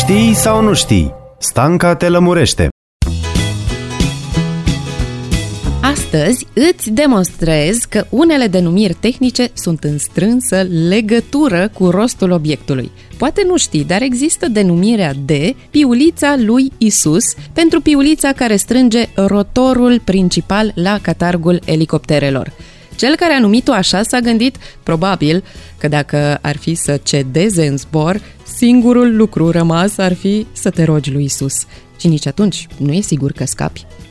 Știi sau nu știi? Stanca te lămurește. Astăzi îți demonstrez că unele denumiri tehnice sunt în strânsă legătură cu rostul obiectului. Poate nu știi, dar există denumirea de piulița lui Isus pentru piulița care strânge rotorul principal la catargul elicopterelor. Cel care a numit-o așa s-a gândit, probabil, că dacă ar fi să cedeze în zbor, singurul lucru rămas ar fi să te rogi lui Isus. Și nici atunci nu e sigur că scapi.